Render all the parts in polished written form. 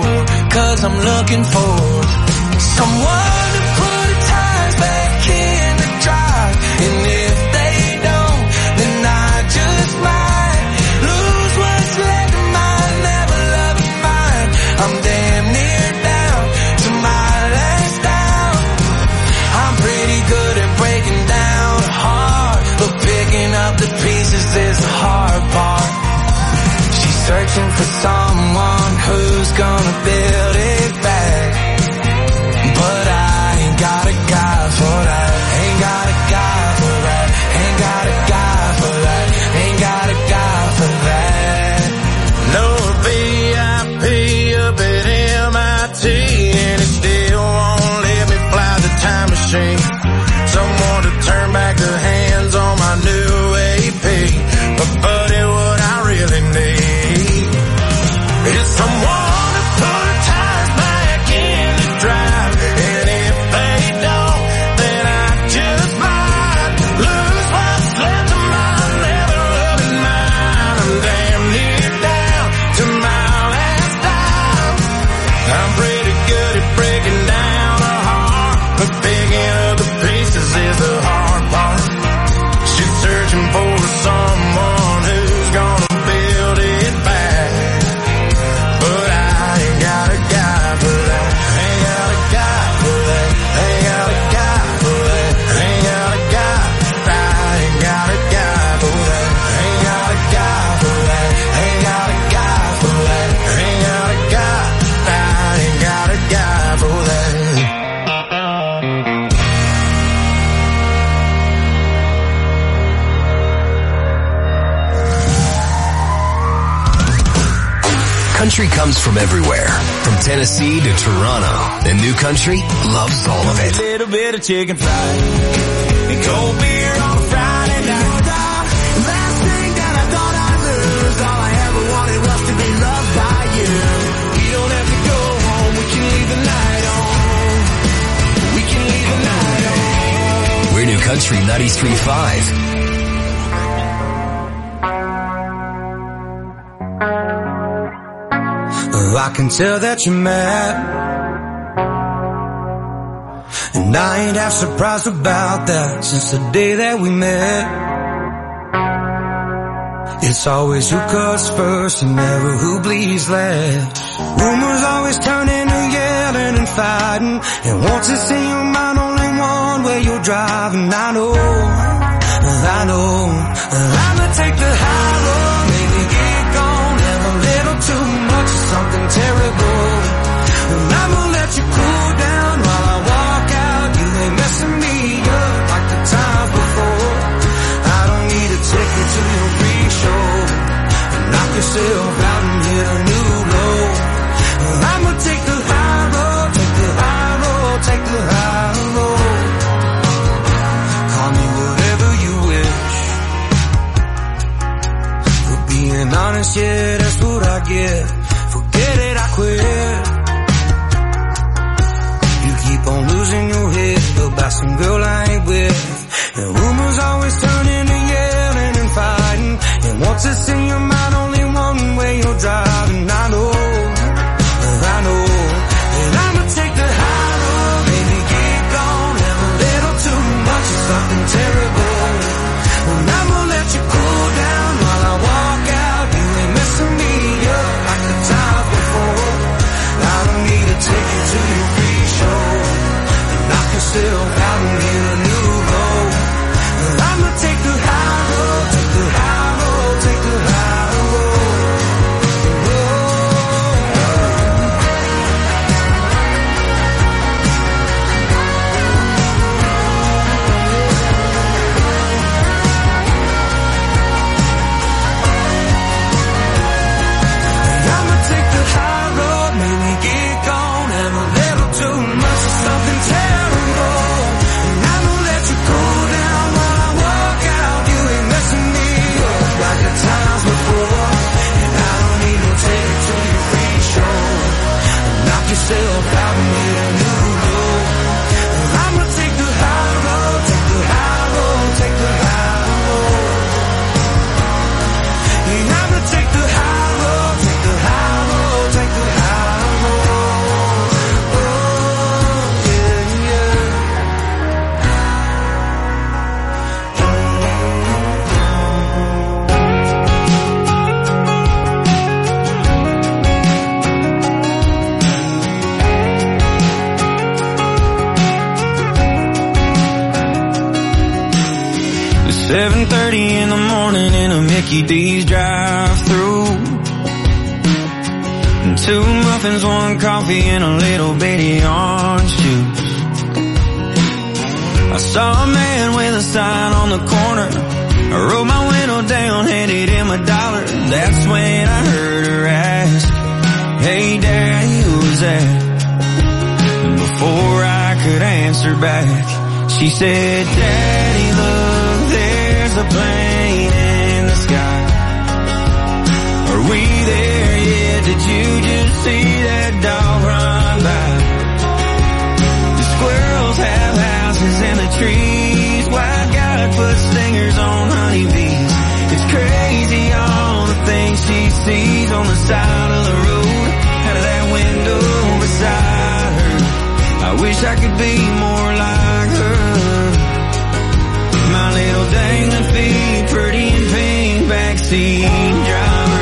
'cause I'm looking for someone to put the tires back in the drive. And if they don't, then I just might lose what's left of my never loving mind. I'm damn near down to my last down. I'm pretty good at breaking down a heart, but picking up the pieces is the hard part. She's searching for someone who's gonna build it back, but I ain't got a guy for that. Ain't got a guy for that. Ain't got a guy for that. Ain't got a guy for that. No VIP up at MIT, and it still won't let me fly the time machine. Someone to turn back the hands on my new AP. But buddy, what I really need is someone to put the tires back in the drive. And if they don't, then I just might lose what's left of my never loving mind. I'm damn near down to my last dime. I'm pretty good at breaking down a heart, but picking up the pieces is the hard part. She's searching for someone who's gonna build it back, but I ain't got a guy for that. Ain't got a guy for that. Ain't got a guy for that. Ain't got a guy. I ain't got a guy for that. Ain't got a guy for that. Ain't got a guy for that. Ain't got a guy. I ain't got a guy for that. Country comes from everywhere, from Tennessee to Toronto, and New Country loves all of it. A little bit of chicken fried and cold beer on a Friday night. Last thing that I thought I'd lose, all I ever wanted was to be loved by you. You don't have to go home, we can leave the night on. We can leave the night on. We're New Country 93.5. I can tell that you're mad, and I ain't half surprised about that. Since the day that we met, it's always who cuts first and never who bleeds last. Rumors always turn into yelling and fighting, and once it's in your mind only one way you're driving. I know I'ma take the high road, maybe get gone, have a little too much of something terrible, and I'ma let you cool down while I walk out. You ain't messing me up like the times before. I don't need to take you to your freak show and knock yourself out and hit a new low. I'ma take the high road, take the high road, take the high road. Call me whatever you wish, for being honest, yeah, that's what I get. Forget it, I quit. You keep on losing your head about some girl I ain't with, and rumors always turn into yelling and fighting, and once it's in your mind only one way you're driving. I know that I'ma take the high road, maybe get gone, have a little too much of something terrible, and I'ma let you cool down while I walk out. You ain't messing me up like the times before. I don't need to take you to your free show and knock yourself out and get a new low. I'ma take the high road, take the high road, take the high road. I'ma take the high road, maybe get gone, have a little too much of something terrible, and I'ma let you cool down while I walk out. You ain't messing me up like the times before, and I don't need no take you to your free show and knock yourself out and get a new low. I'ma take the high road, take the high road, take the high road. And I'ma take the high road, take the high road, take the high road. 7:30 in the morning in a Mickey D's drive-through. 2 muffins, 1 coffee, and a little bitty orange juice. I saw a man with a sign on the corner. I rolled my window down, handed him $1. That's when I heard her ask, "Hey Daddy, who's that?" And before I could answer back, she said, "Daddy, look, there's a plane in the sky. Are we there yet? Did you just see that dog run by? The squirrels have houses in the trees. Why God put stingers on honeybees? It's crazy all the things she sees on the side of the road, out of that window beside her. I wish I could be more like her. My little dangling feet, pretty and pink, backseat driver."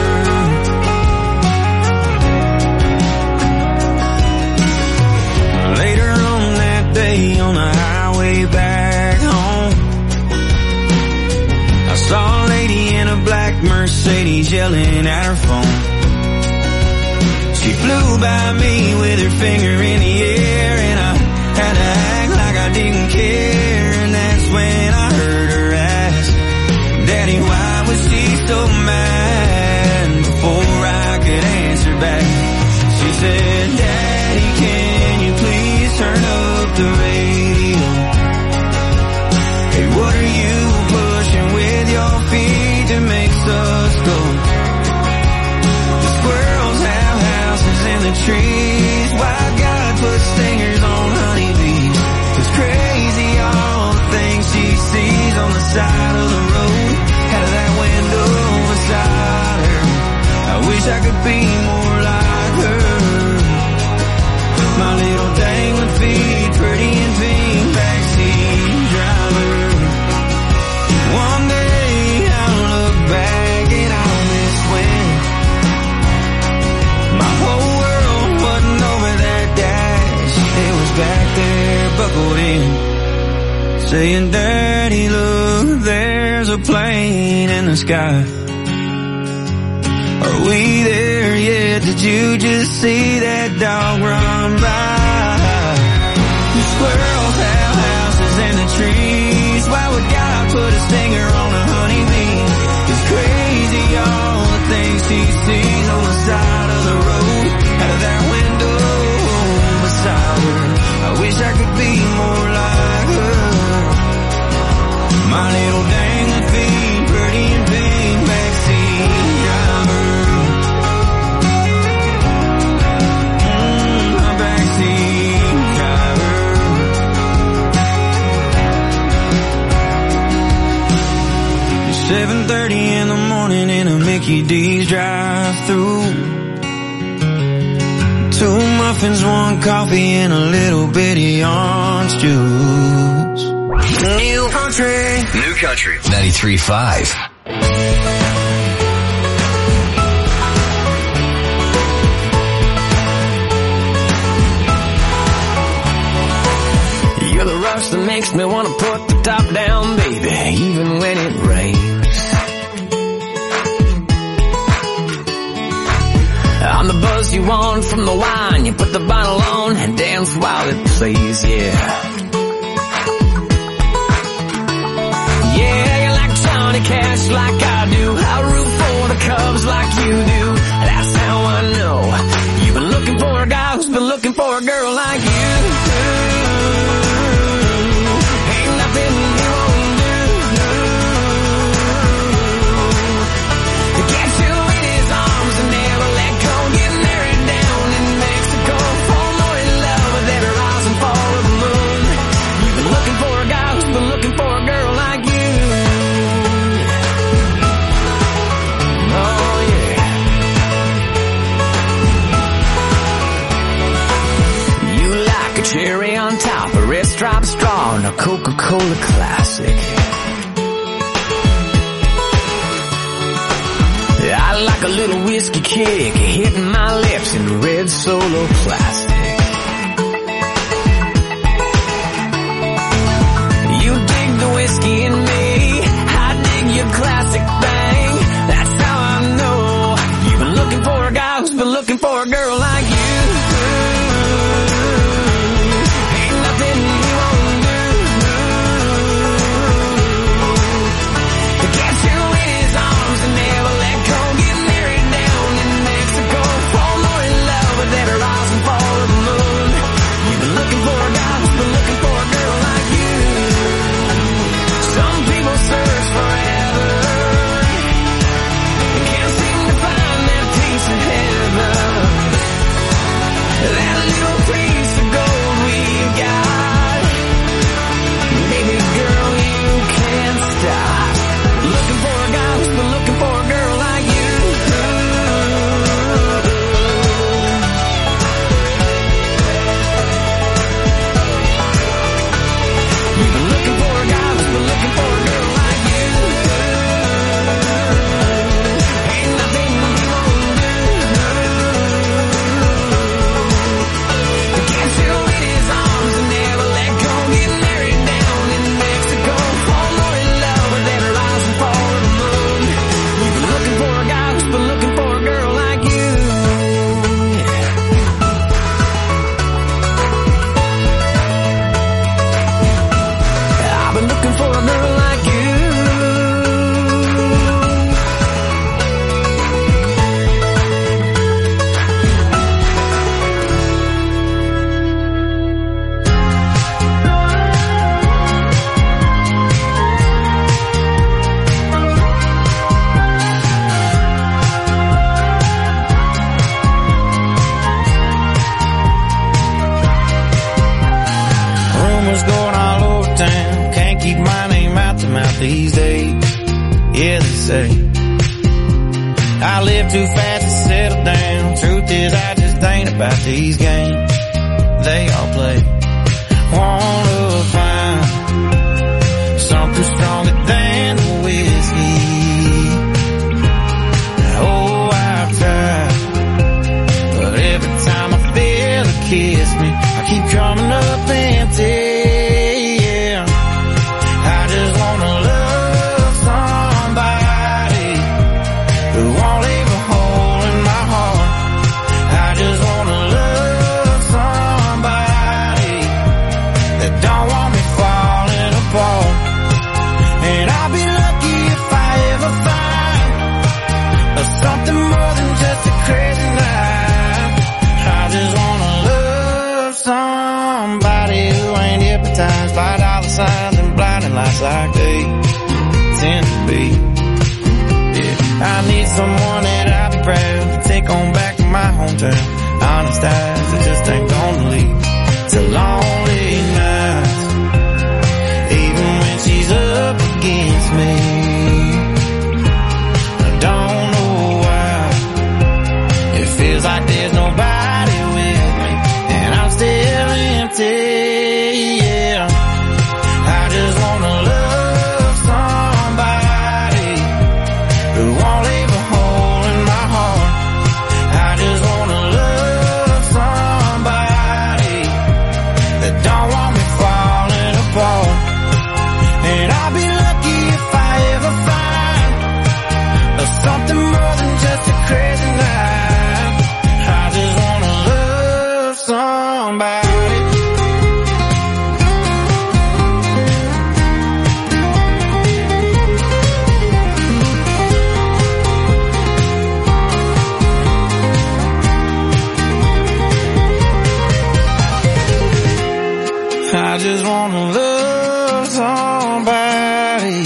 Later on that day on the highway back home, I saw a lady in a black Mercedes yelling at her phone. She flew by me with her finger in the air, and I had to act like I didn't care. And that's when I heard her ask, "Daddy, why was she so mad?" Before I could answer back, she said, "Daddy, can you please turn up the radio? Hey, what are you pushing with your feet that makes us go? The squirrels have houses in the trees. Why God put stingers on honeybees? It's crazy all the things she sees on the side of the road, out of that window beside her. I wish I could be more like her. My little dangling feet, pretty and pink, backseat driver. One day I'll look back and I'll miss when my whole world wasn't over that dash. It was back there, buckled in, saying, "Daddy, look, there's a plane in the sky. Are we there yet? Did you just see that dog run by? The squirrels have houses in the trees. Why would God put a stinger on a honeybee? It's crazy all the things she sees on the side of the road, out of that window beside her. I wish I could be more like her. My little dangling feet, pretty and pink, backseat driver." My backseat driver. 7:30 in the morning in a Mickey D's drive-through. 2 muffins, 1 coffee, and a little bitty orange juice. New country. New Country 93.5. You're the rush that makes me want to put the top down, baby, even when it rains. I'm the buzz you want from the wine. You put the bottle on and dance while it plays, yeah. Yeah, you like Johnny Cash like I do. I root for the Cubs like you do. That's how I know you've been looking for a guy who's been looking for a girl like you. Ain't nothing you won't do. Get you in his arms and never let go. Get married down in Mexico. Fall more in love with every rise and fall of the moon. You've been looking for a guy who's been looking for a girl like you. Oh yeah. You like a cherry on top, a red striped straw, and a Coca-Cola classic. I like a little whiskey kick hitting my lips in red Solo plastic. You dig the whiskey in me, I these days. Yeah, they say I live too fast to settle down. Truth is, I just ain't about these games they all play. Wanna find something stronger than the whiskey. Oh, I've tried, but every time I feel a kiss me, I keep coming up empty. Yeah, I just wanna love somebody who won't leave a hole in my heart. I just wanna love somebody that don't want me falling apart. And I'll be lucky if I ever find something more than just a crazy night. I just wanna love somebody who ain't hypnotized by dollar signs and blinding lights like they tend to be. Yeah, I need someone that I'll be proud to take on back to my hometown. Honest eyes that just ain't gonna leave to lonely nights, even when she's up against me. I don't know why it feels like there's nobody with me, and I'm still empty. Yeah, I just wanna love somebody who won't leave a hole in my heart. I just wanna love somebody that don't want me falling apart. And I'll be lucky if I ever find something more than just a crazy night. I just wanna love somebody. I just wanna love somebody.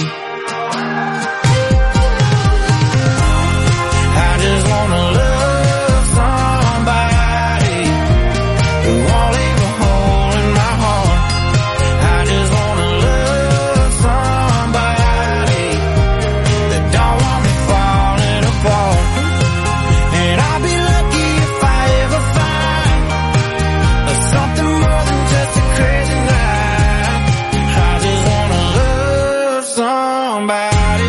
I just wanna love somebody who won't leave a hole in my heart. I just wanna love somebody that don't want me falling apart. And I'll be lucky if I ever find something more than just a crazy night. I just wanna love somebody.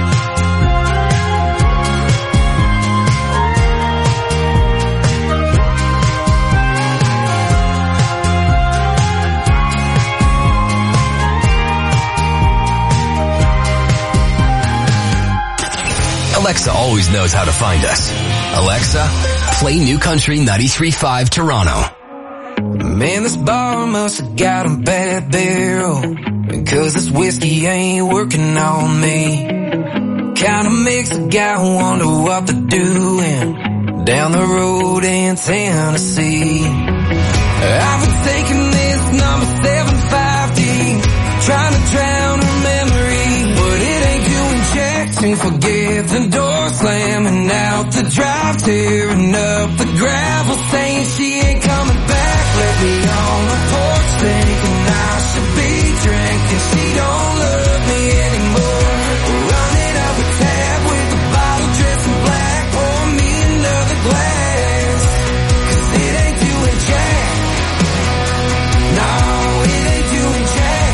Alexa always knows how to find us. Alexa, play New Country 93.5 Toronto. Man, this bar must have got a bad barrel, because this whiskey ain't working on me. Kinda makes a guy wonder what they're doing down the road in Tennessee. I've been taking this number 750, trying to drown her memory, but it ain't doing jack to forget the door slamming out the drive, tearing up the gravel, saying she ain't coming back. Left me on the porch thinking I should be drinking. She don't love me anymore. Running up a tab with a bottle dressed in black. Pour me another glass, 'cause it ain't doing jack. No, it ain't doing jack.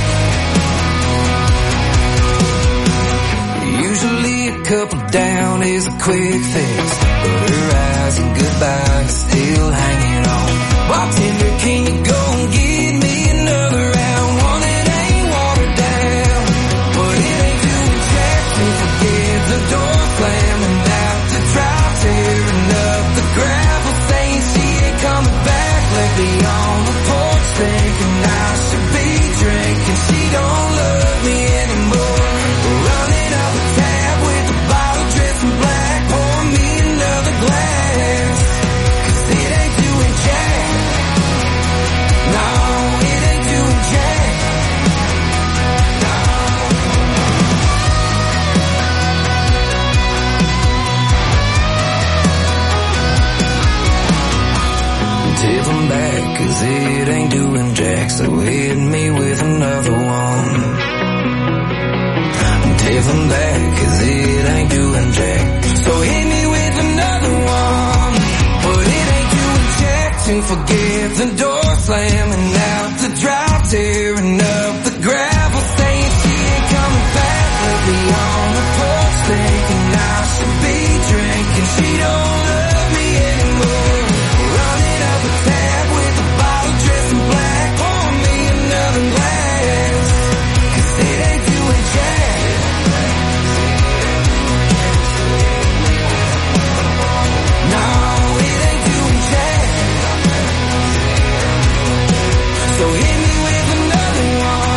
Usually a couple down is a quick fix, but her eyes and goodbye is still hanging on. Bartender, can you go and get me another round? One that ain't watered down, but it ain't doing jack to forget the door slamming out the drive, tearing up the gravel, saying she ain't coming back. Left me on the porch thinking I should be drinking. She don't love me anymore. Running up a tab with a bottle dressed in black. Pour me another glass, 'cause it ain't doing jack. No, it ain't doing jack. No. Tip 'em back, 'cause it ain't doing jack, so hit me with another one. give them back, 'cause it ain't doing jack. So hit me with another one, but it ain't doing jack. To forgive the door slamming out the drive, tearing up the gravel, saying she ain't coming back. We'll be on the porch thinking I should be drinking. She don't love me anymore. Running up a tab with a bottle dressed in black. Pour me another glass, 'cause it ain't doing jack. No, it ain't doing jack. So hit me with another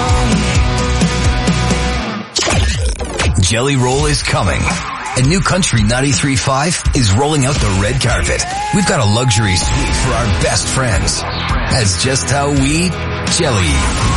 one. Jelly Roll is coming. And New Country 93.5 is rolling out the red carpet. We've got a luxury suite for our best friends. That's just how we jelly.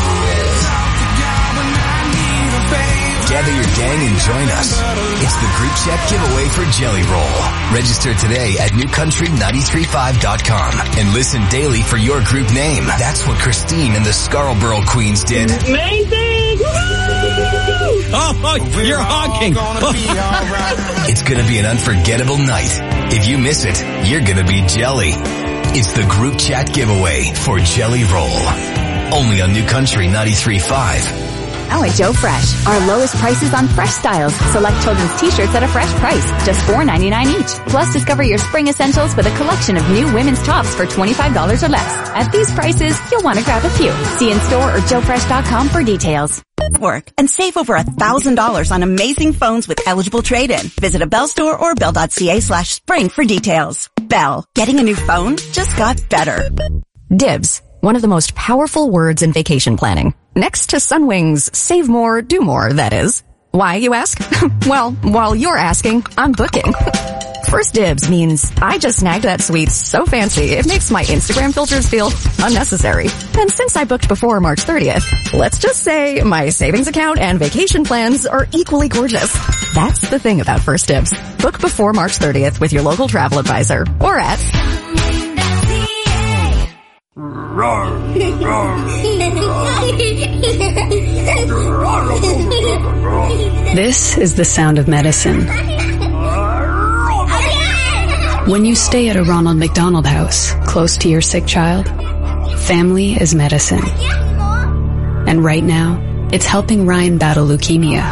Gather your gang and join us. It's the group chat giveaway for Jelly Roll. Register today at newcountry935.com and listen daily for your group name. That's what Christine and the Scarborough Queens did. Amazing! Oh, you're honking. It's gonna be an unforgettable night. If you miss it, you're gonna be jelly. It's the group chat giveaway for Jelly Roll. Only on New Country 93.5. Now at Joe Fresh, our lowest prices on fresh styles. Select children's t-shirts at a fresh price, just $4.99 each. Plus, discover your spring essentials with a collection of new women's tops for $25 or less. At these prices, you'll want to grab a few. See in store or joefresh.com for details. Work and save over $1,000 on amazing phones with eligible trade-in. Visit a Bell store or bell.ca/spring for details. Bell, getting a new phone just got better. Dibs, one of the most powerful words in vacation planning. Next to Sunwing's save more, do more, that is. Why, you ask? Well, while you're asking, I'm booking. First Dibs means I just snagged that suite so fancy it makes my Instagram filters feel unnecessary. And since I booked before March 30th, let's just say my savings account and vacation plans are equally gorgeous. That's the thing about First Dibs. Book before March 30th with your local travel advisor or at... This is the sound of medicine. When you stay at a Ronald McDonald House, close to your sick child, family is medicine. And right now, it's helping Ryan battle leukemia.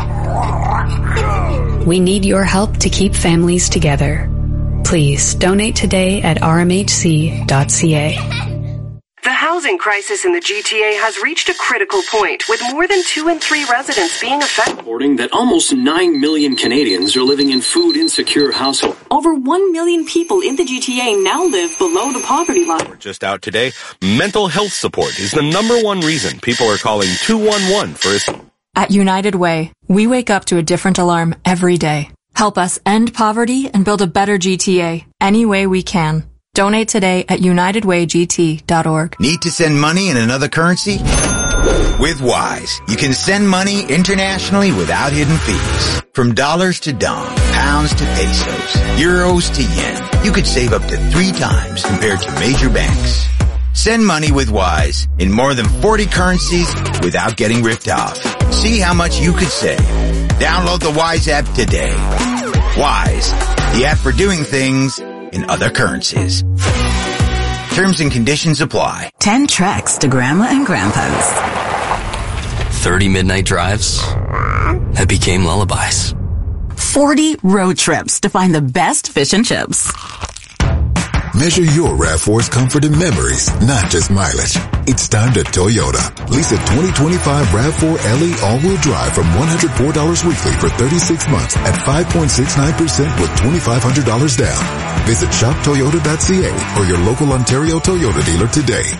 We need your help to keep families together. Please donate today at rmhc.ca. The housing crisis in the GTA has reached a critical point, with more than 2 in 3 residents being affected. Reporting that almost 9 million Canadians are living in food-insecure households. Over 1 million people in the GTA now live below the poverty line. Just out today, mental health support is the #1 reason people are calling 211 for assistance. At United Way, we wake up to a different alarm every day. Help us end poverty and build a better GTA any way we can. Donate today at unitedwaygt.org. Need to send money in another currency? With Wise, you can send money internationally without hidden fees. From dollars to dong, pounds to pesos, euros to yen, you could save up to 3 times compared to major banks. Send money with Wise in more than 40 currencies without getting ripped off. See how much you could save. Download the Wise app today. Wise, the app for doing things in other currencies. Terms and conditions apply. 10 treks to Grandma and Grandpa's. 30 midnight drives that became lullabies. 40 road trips to find the best fish and chips. Measure your RAV4's comfort and memories, not just mileage. It's time to Toyota. Lease a 2025 RAV4 LE all-wheel drive from $104 weekly for 36 months at 5.69% with $2,500 down. Visit shoptoyota.ca or your local Ontario Toyota dealer today.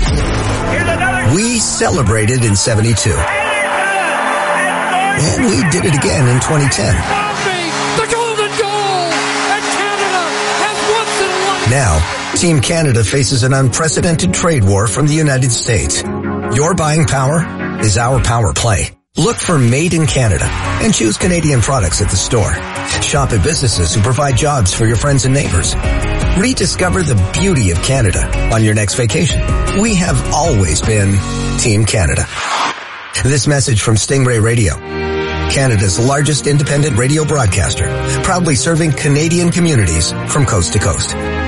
We celebrated in 72. And we did it again in 2010. The golden goal! And Canada has once and once. Now, Team Canada faces an unprecedented trade war from the United States. Your buying power is our power play. Look for Made in Canada and choose Canadian products at the store. Shop at businesses who provide jobs for your friends and neighbors. Rediscover the beauty of Canada on your next vacation. We have always been Team Canada. This message from Stingray Radio. Canada's largest independent radio broadcaster, proudly serving Canadian communities from coast to coast.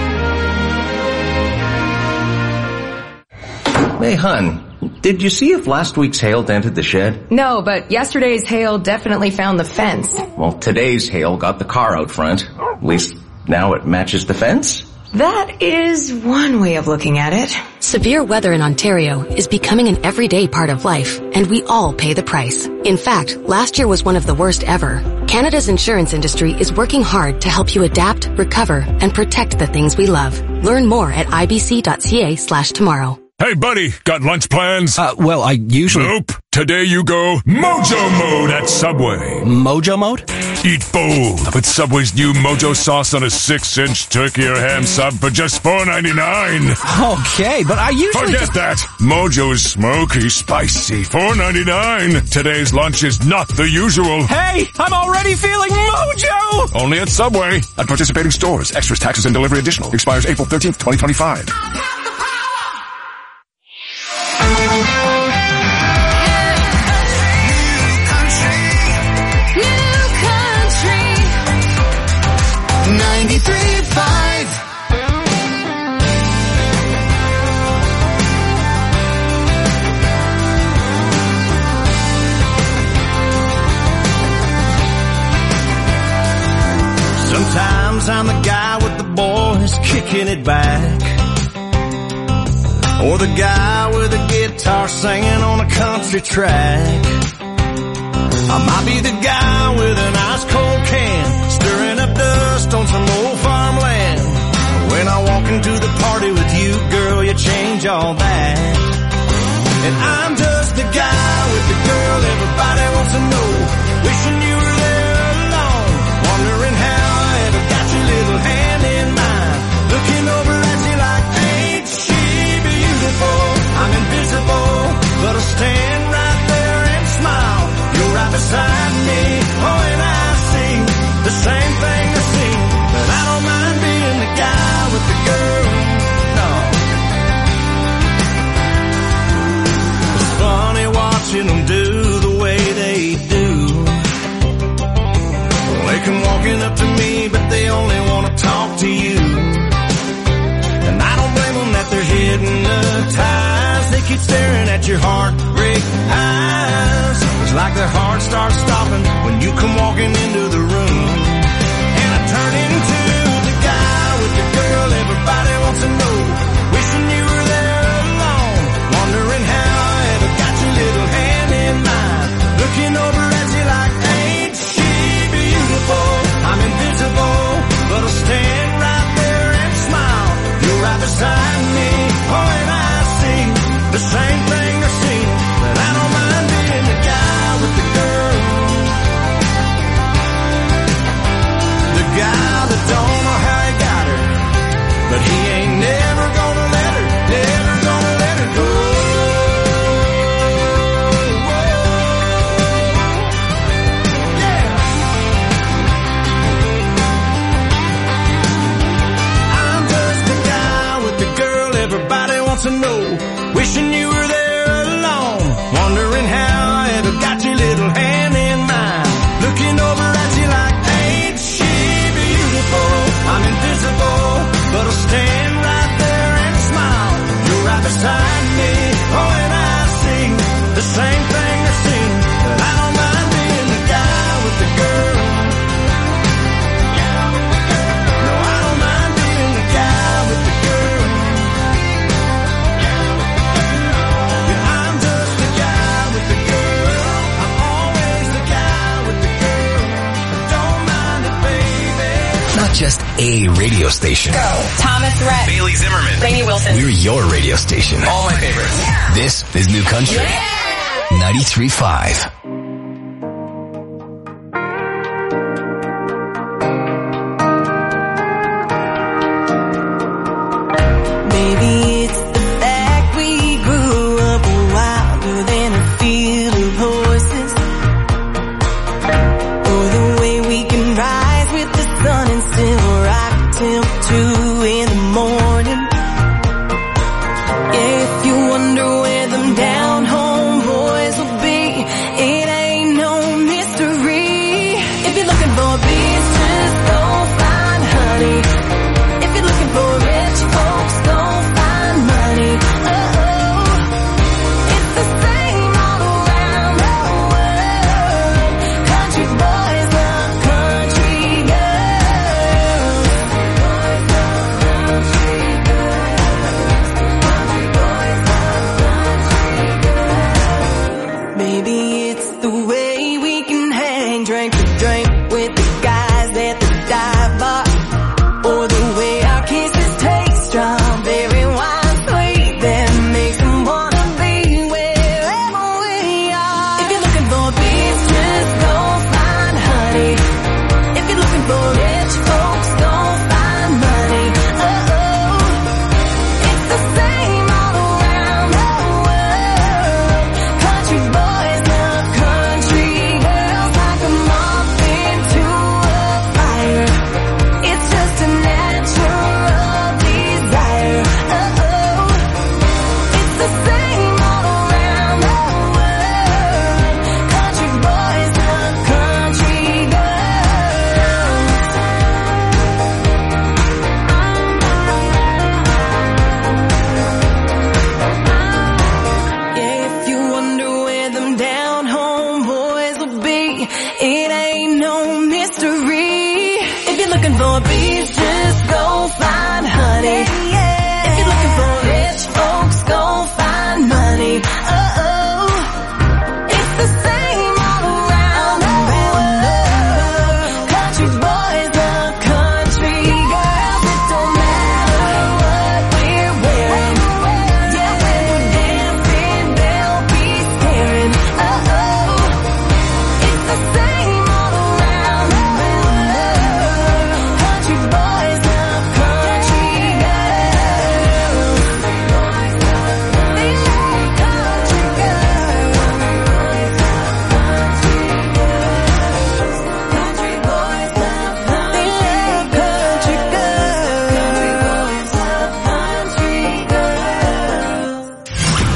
Hey, hun, did you see if last week's hail dented the shed? No, but yesterday's hail definitely found the fence. Well, today's hail got the car out front. At least now it matches the fence. That is one way of looking at it. Severe weather in Ontario is becoming an everyday part of life, and we all pay the price. In fact, last year was one of the worst ever. Canada's insurance industry is working hard to help you adapt, recover, and protect the things we love. Learn more at ibc.ca/tomorrow. Hey, buddy, got lunch plans? Well, I usually... Nope. Today you go Mojo Mode at Subway. Mojo Mode? Eat bold with Subway's new Mojo sauce on a 6-inch turkey or ham sub for just $4.99. Okay, but I usually Forget that. Mojo's smoky, spicy, $4.99. Today's lunch is not the usual. Hey, I'm already feeling Mojo! Only at Subway. At participating stores. Extras, taxes, and delivery additional. Expires April 13th, 2025. Sometimes I'm the guy with the boys kicking it back, or the guy with a guitar singing on a country track. I might be the guy with an ice cold can, stirring up dust on some old farmland. When I walk into the party with you, girl, you change all that. And I'm just the guy with the girl everybody wants to know, wishing you were there alone, wondering how I ever got your little hand in mine, looking over at you like, ain't she beautiful? I'm invisible, but I'll stand right there and smile. You're right beside me, oh, and I see the same thing I see, but I don't mind being the guy with the girl, no. It's funny watching them do the way they do. They come walking up to me, but they only want to talk to you. And I don't blame them that they're hypnotized. They keep staring at your heartbreak eyes. It's like their heart starts stopping when you come walking into the room. And I turn into the guy with the girl everybody wants to know, wishing you were there alone, wondering how I ever got your little hand in mine, looking over at you like, ain't she beautiful? I'm invisible, but I'll stand right there and smile. You're right beside me, oh, and I see the same thing I see, but I don't mind being the guy with the girl, the guy that don't know how he got her, but he ain't never gonna let her, never gonna let her go. Yeah. I'm just the guy with the girl everybody wants to know, wishing you were there alone, wondering how I ever got your little hand in mine, looking over at you like, ain't she beautiful? I'm invisible, but I'll stand right there and smile. You're right beside me, oh, and I see the same thing I see, but I don't mind being the guy with the girl. No, I don't mind being the guy with the girl. Yeah, I'm just the guy with the girl. I'm always the guy with the girl. Don't mind it, baby. Not just a radio station. Thomas Rhett. Bailey Zimmerman. Rainey Wilson. We're your radio station. All my favorites. This is New Country. 93.5. Maybe it's the fact we grew up wilder than a field of horses, or the way we can rise with the sun and still rock till 2 in the morning. Yeah, if you wonder where them down home boys will be,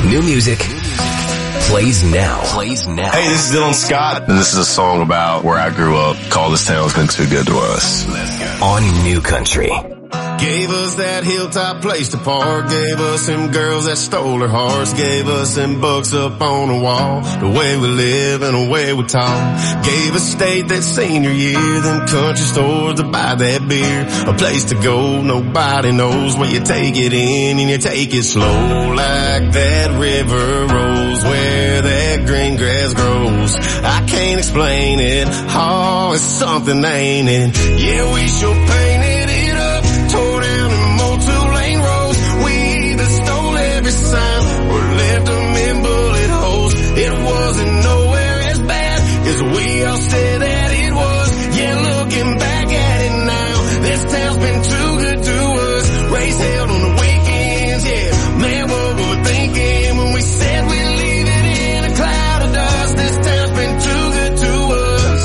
New music plays now. Hey, this is Dylan Scott, and this is a song about where I grew up called This Town's Been Too Good to Us. On New Country. Gave us that hilltop place to park, gave us them girls that stole our hearts, gave us them books up on the wall, the way we live and the way we talk. Gave us state that senior year, them country stores to buy that beer, a place to go nobody knows where you take it in and you take it slow, like that river rolls where that green grass grows. I can't explain it, oh, it's something, ain't it? Yeah, we sure painted it up, tore down and mowed 2-lane roads. We either stole every sign or left them in bullet holes. It wasn't nowhere as bad as we all said that it was. Yeah, looking back at it now, this town's been too good to us. Race held on the weekends, yeah. Man, what were we thinking when we said we'd leave it in a cloud of dust? This town's been too good to us.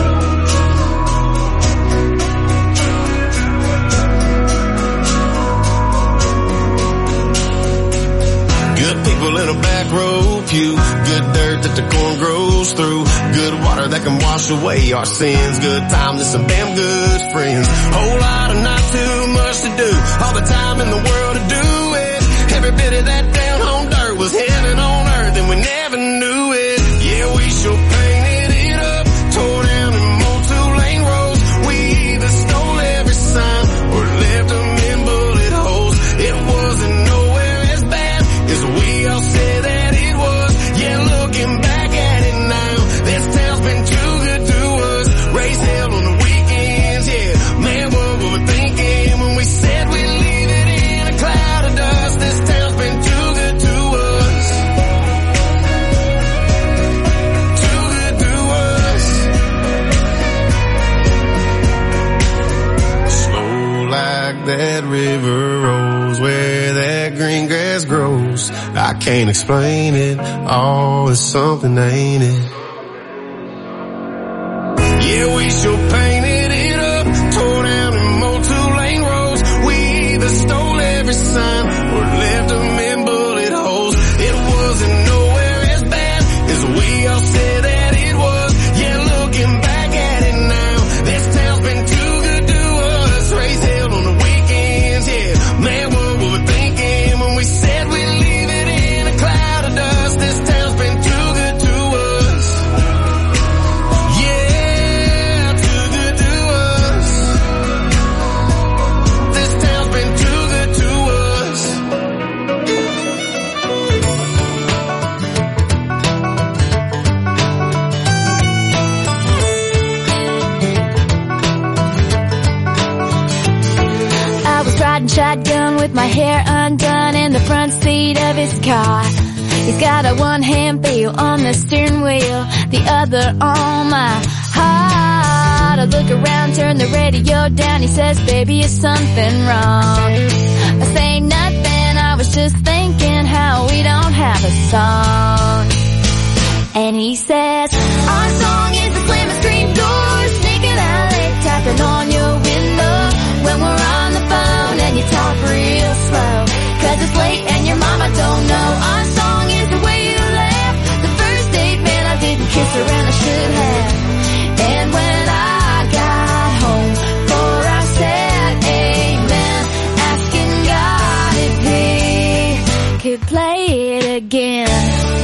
Good people in a back row pew, good dirt that the corn grows through, good water that can wash away our sins, good time to some damn good friends, whole lot of not too much to do, all the time in the world to do it, every bit of that down home dirt was heaven on earth and we never knew it. Yeah, we sure painted it up, tore down and mowed 2-lane roads. We either stole every sign or left them in bullet holes. It wasn't nowhere as bad as we all said that it was. Yeah, looking back at it now, this town's been too good to us. Race held on the weekends, yeah. Man, what were we thinking when we said we'd leave it in a cloud of dust? This town's been too good to us. Too good to us. Slow like that river rolls where that green grass grows. I can't explain it, oh, it's something, ain't it? Yeah, we sure painted it up, tore down and mowed 2-lane roads. We either stole every sign or left them in bullet holes. It wasn't nowhere as bad as we all said that it was. Yeah, looking back at it now, this town's been too good to us. Race held on the weekends, yeah. Man, what were we thinking when we said we'd leave it in a cloud of dust? This town's been too good to us. Yeah, too good to us. This town's been too good to us. I was riding shotgun with my hair undone in the front seat of his car. He's got a one-hand feel on the steering wheel, the other on my heart. I look around, turn the radio down. He says, baby, is something wrong? I say nothing, I was just thinking how we don't have a song. And he says, our song is the slamming screen door, sneaking out late, tapping on your window when we're on the phone and you talk real slow, 'cause it's late and your mama don't know. Our song is the way you laugh, the first date, man, I didn't kiss her and I should have. And when I got home before I said amen, asking God if he could play it again.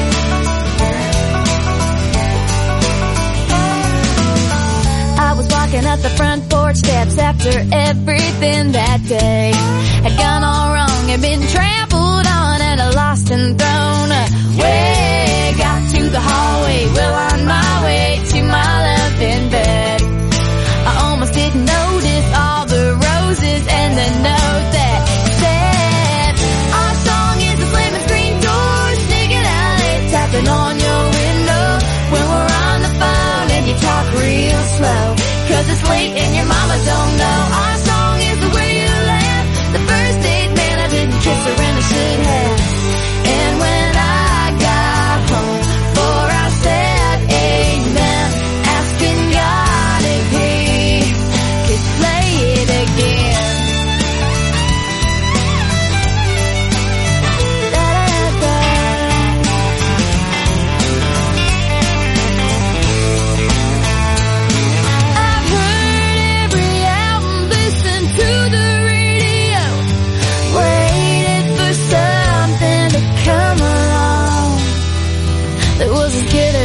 I was walking up the front porch steps after everything that day had gone all wrong, had been trampled on and lost and thrown away. Got to the hallway, well on my way to my love in bed. I almost didn't notice all the roses and the note that said, our song is the slamming screen door, sneaking out late, tapping on your window when we're on the phone and you talk real slow, 'cause it's late and your mama don't know. Our song is the way you laugh, the first date, man, I didn't kiss her and I should have. And when I got home before I said amen, asking God if he could play it again. Da-da-da-da.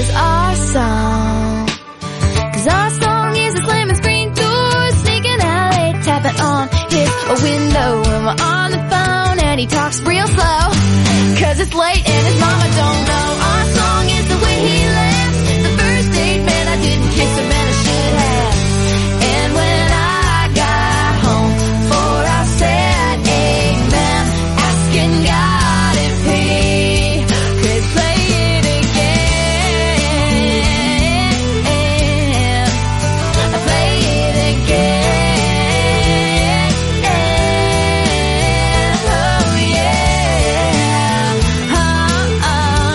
was our song. 'Cause our song is a slamming screen door, sneaking out late, tapping on his window when we're on the phone and he talks real slow. 'Cause it's late and his mama don't know. Our song is the way he laughs. The first date, man, I didn't kiss him and I should have. And when I got home for our sad amen, asking God if he could play it again. Play it again. Oh yeah. Oh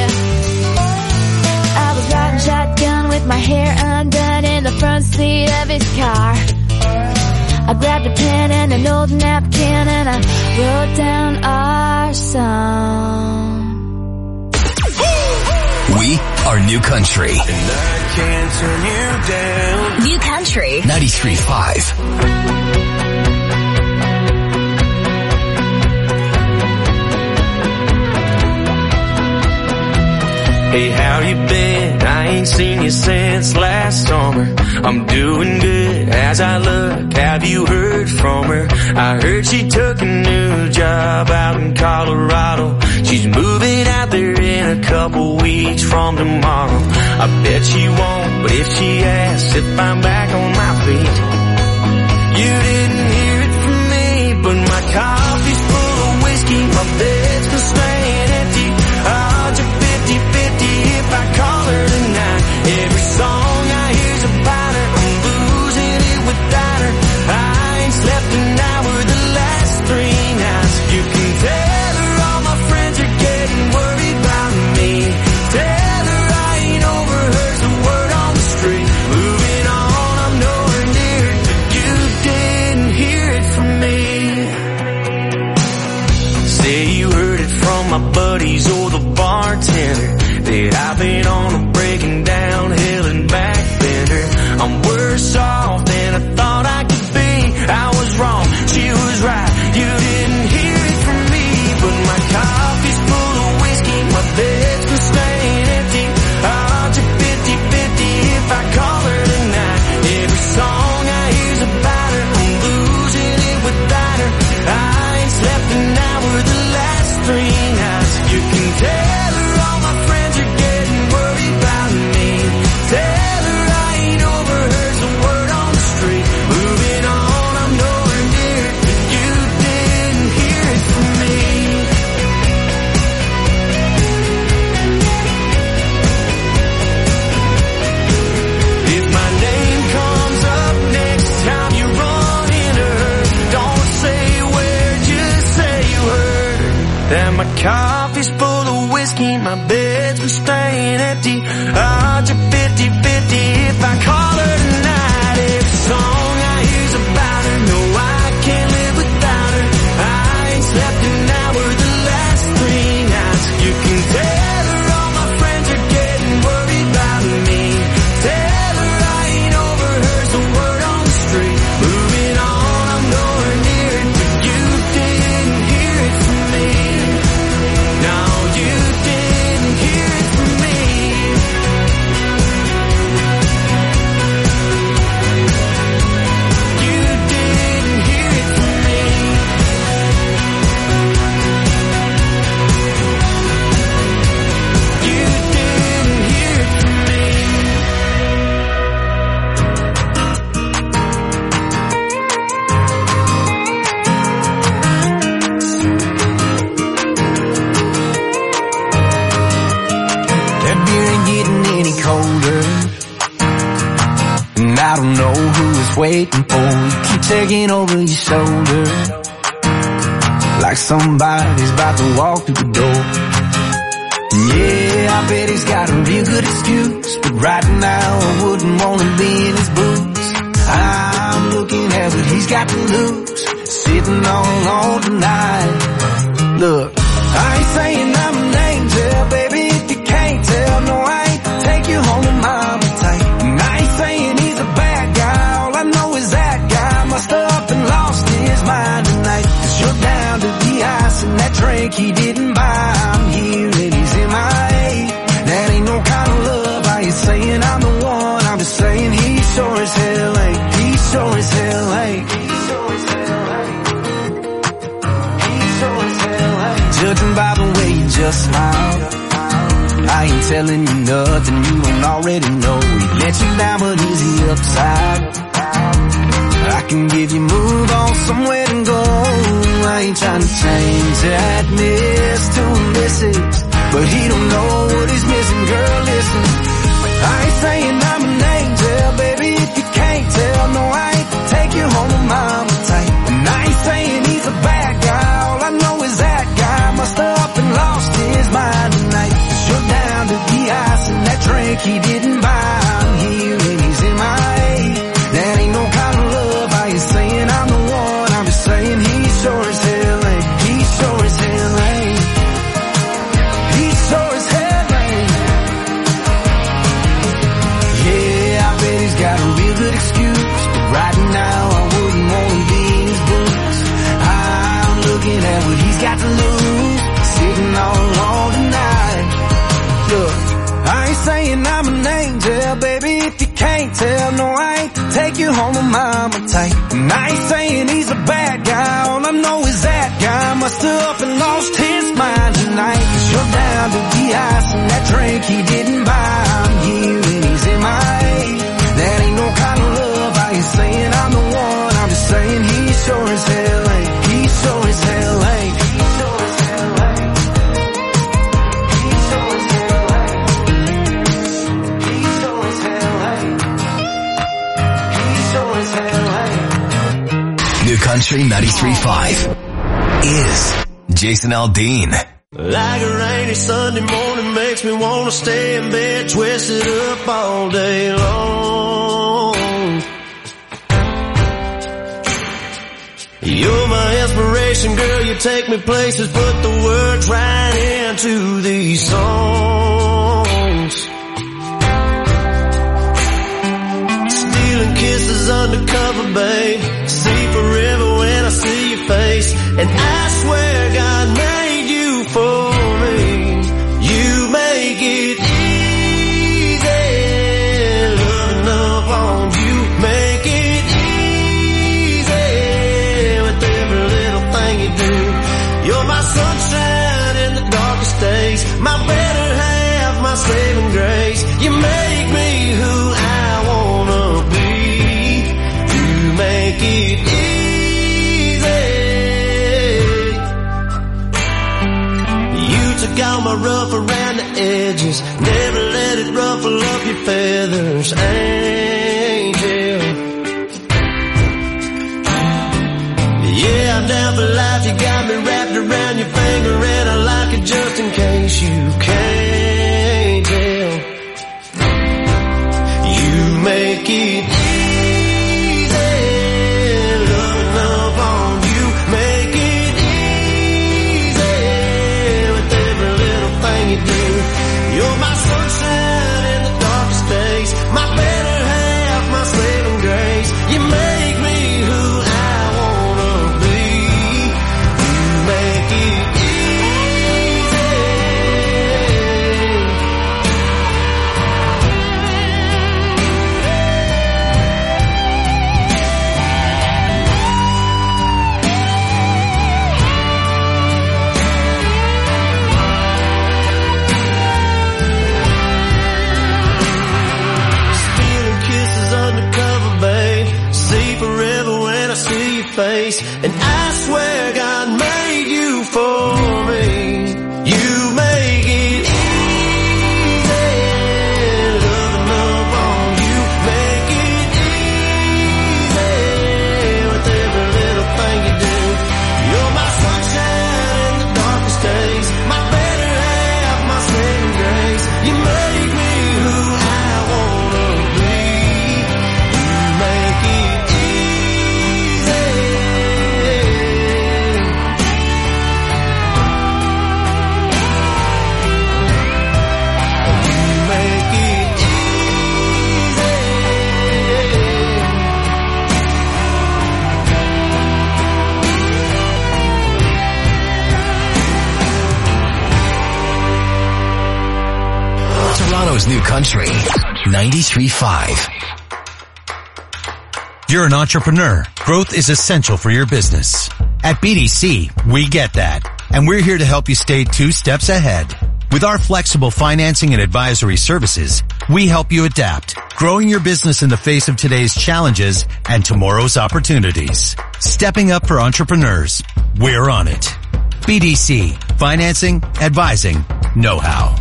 yeah. I was riding shotgun with my hair undone in the front seat of his car. I grabbed a pen and an old napkin and I wrote down our song. We are New Country. And I can't turn you down. New Country 93.5. Hey, how you been? I ain't seen you since last summer. I'm doing good as I look. Have you heard from her? I heard she took a new job out in Colorado. She's moving out there in a couple weeks from tomorrow. I bet she won't, but if she asks if I'm back on my feet, you didn't hear it from me, but my coffee's full of whiskey, my bed's been staying empty. Odds are 50-50 if I call her tonight. Every song I hear's about her, I'm losing it without her. I ain't slept an hour the last 3 nights. You can tell her all my friends are getting worried about me. Tell her I ain't overheard the word on the street. Moving on, I'm nowhere near it, but you didn't hear it from me. Say you heard it from my buddies or the bartender that I've been on a breaking down hill and back bender. I'm worse off than I thought I could be. I was wrong, she was right. You didn't hear it from me, but my coffee's full of whiskey, my bed's been staying empty. Odds are 50-50 if I call her tonight. Every song I hear's about her, I'm losing it without her. I ain't slept an hour the last 3 nights. You can tell her all my friends are getting worried about me. Tell her I ain't overheard the word on the street. Moving on, I'm nowhere near it, but you didn't hear it from me. If my name comes up next time you run into her, don't say where, just say you heard that my coffee's full of whiskey, my bed's been staying empty. Odds are 50-50 if I call her tonight. Every song I hear's about her, no, I can't live without her. I ain't slept an hour the last 3 nights. You can tell her all my friends are getting worried about me. Tell her I ain't overheard the word on the street. Moving on, I'm nowhere near it, but you didn't hear it from me. No, you didn't hear it from me. You didn't hear it from me. You didn't hear it from me. That beer ain't getting any colder, and I don't know who it's waiting for. You keep taking over your shoulder, like somebody's about to walk through the door. Yeah, I bet he's got a real good excuse, but right now I wouldn't want to be in his boots. I'm looking at what he's got to lose, sitting on tonight. Look, I ain't saying I'm an angel, baby, if you can't tell. No, I ain't to take you home to mama tight. And I ain't saying he's a bad guy, all I know is that guy must have up and lost his mind tonight. 'Cause you're down to the ice and that drink he didn't buy. I'm here and he's in my A. That ain't no kind of love just smile. I ain't telling you nothing you don't already know. He let you down, but he's the upside. I can give you move on somewhere to go. I ain't trying to change that miss to a missus, but he don't know what he's missing. Girl, listen, I ain't saying I'm an angel, baby, if you can't tell. No, I ain't take you home to mama tight. And I ain't saying he's a bad guy. All I know is that guy must have up and lost his mind tonight. You're down to the ice and that drink he didn't buy. I'm here and he's in my A. That ain't no kind of love. I ain't saying I'm the one. I'm just saying he sure as hell ain't. He sure as hell ain't. He sure as hell ain't. Yeah, I bet he's got a real good excuse, but right now I wouldn't want to be in his books. I'm looking at what he's got to lose, sitting all alone tonight. Look, I ain't saying I'm an angel, baby, if you can't tell. No, I ain't take you home to mama tight. And I ain't saying he's a bad guy. All I know is that guy must have up and lost his mind tonight. 'Cause you're down to the ice and that drink he didn't buy. I'm here and he's in my A. That ain't no kind of love. I ain't saying I'm the one. I'm just saying he sure as hell ain't. He sure as hell ain't. He sure as hell ain't. He sure as hell ain't. He sure as hell ain't. He sure as hell ain't. New Country 93.5 is Jason Aldean. Like a rainy Sunday morning makes me want to stay in bed, twisted up all day long. You're my inspiration, girl, you take me places, put the words right into these songs. Stealing kisses undercover, babe, see forever when I see your face. And I swear God made you for me. You make it easy, loving up on you, make it easy with every little thing you do. You're my sunshine in the darkest days, my better half, my saving grace. You make me who I wanna be. You make it easy. Took all my rough around the edges, never let it ruffle up your feathers, angel. Yeah, I'm down for life, you got me wrapped around your finger, and I like it just in case you can't tell. You make it easy, loving up on you, make it easy with every little thing you do. You're my sunshine in the darkest days, my better half, my saving grace. You make me who I wanna be. You make it easy. Stealing kisses undercover, babe, see forever when I see your face. And I swear God made you for me. You make it easy, loving up on you, make it easy with every little thing you do. You're my sunshine in the darkest days, my better half, my saving grace. You make me who I wanna be. You make it easy. You make it easy. Toronto's New Country 93.5. You're an entrepreneur. Growth is essential for your business. At BDC, we get that. and we're here to help you stay 2 steps ahead. With our flexible financing and advisory services, we help you adapt, growing your business in the face of today's challenges and tomorrow's opportunities. Stepping up for entrepreneurs. We're on it. BDC. Financing, advising, know-how.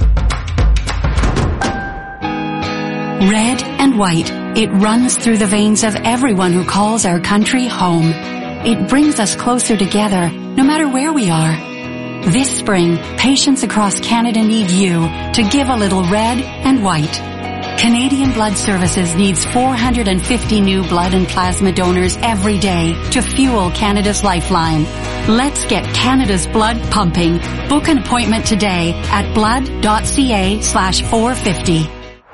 Red and white, it runs through the veins of everyone who calls our country home. It brings us closer together, no matter where we are. This spring, patients across Canada need you to give a little red and white. Canadian Blood Services needs 450 new blood and plasma donors every day to fuel Canada's lifeline. Let's get Canada's blood pumping. Book an appointment today at blood.ca/450.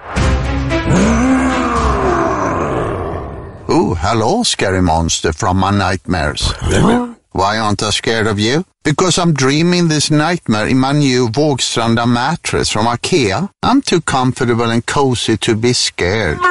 Oh, hello, scary monster from my nightmares. Why aren't I scared of you? Because I'm dreaming this nightmare in my new Vågstranda mattress from IKEA. I'm too comfortable and cozy to be scared.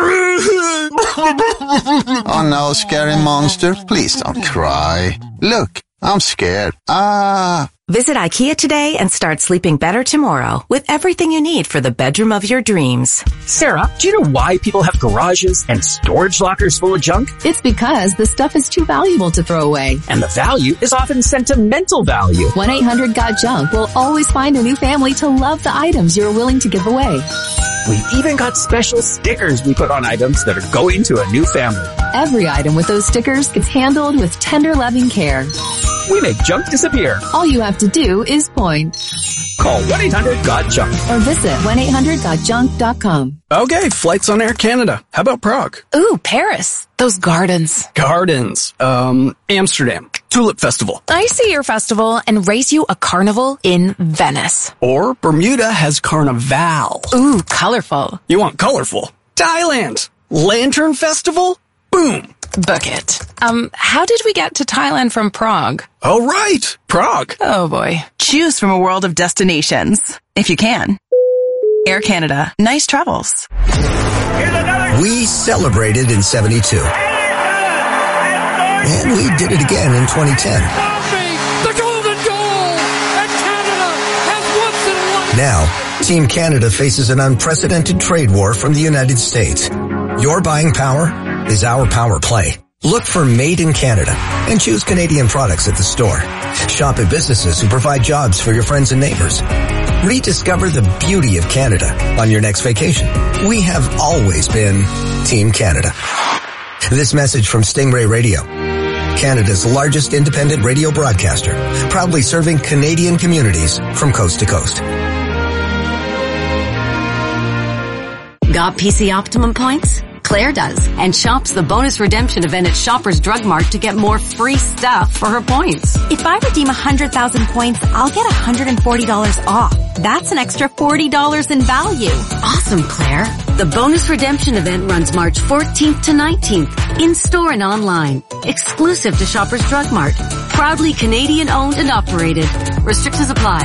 Oh no, scary monster, please don't cry. Look, I'm scared. Visit IKEA today and start sleeping better tomorrow with everything you need for the bedroom of your dreams. Sarah, do you know why people have garages and storage lockers full of junk? It's because the stuff is too valuable to throw away. And the value is often sentimental value. 1-800-GOT-JUNK will always find a new family to love the items you're willing to give away. We've even got special stickers we put on items that are going to a new family. Every item with those stickers gets handled with tender, loving care. We make junk disappear. All you have to do is point. Call 1-800-GOT-JUNK. Or visit 1-800-GOT-JUNK.com. Okay, flights on Air Canada. How about Prague? Ooh, Paris. Those gardens. Gardens. Amsterdam. Tulip Festival. I see your festival and race you a carnival in Venice. Or Bermuda has Carnival. Ooh, colorful. You want colorful? Thailand. Lantern Festival? Boom. Book it. How did we get to Thailand from Prague? Oh, right. Prague. Oh, boy. Choose from a world of destinations, if you can. Air Canada. Nice travels. We celebrated in 72. And we did it again in 2010. The golden goal! And Canada has once and Now, Team Canada faces an unprecedented trade war from the United States. Your buying power is our power play. Look for Made in Canada and choose Canadian products at the store. Shop at businesses who provide jobs for your friends and neighbors. Rediscover the beauty of Canada on your next vacation. We have always been Team Canada. This message from Stingray Radio, Canada's largest independent radio broadcaster, proudly serving Canadian communities from coast to coast. Got PC Optimum points? Claire does, and shops the bonus redemption event at Shoppers Drug Mart to get more free stuff for her points. If I redeem 100,000 points, I'll get $140 off. That's an extra $40 in value. Awesome, Claire. The bonus redemption event runs March 14th to 19th, in-store and online. Exclusive to Shoppers Drug Mart. Proudly Canadian owned and operated. Restrictions apply.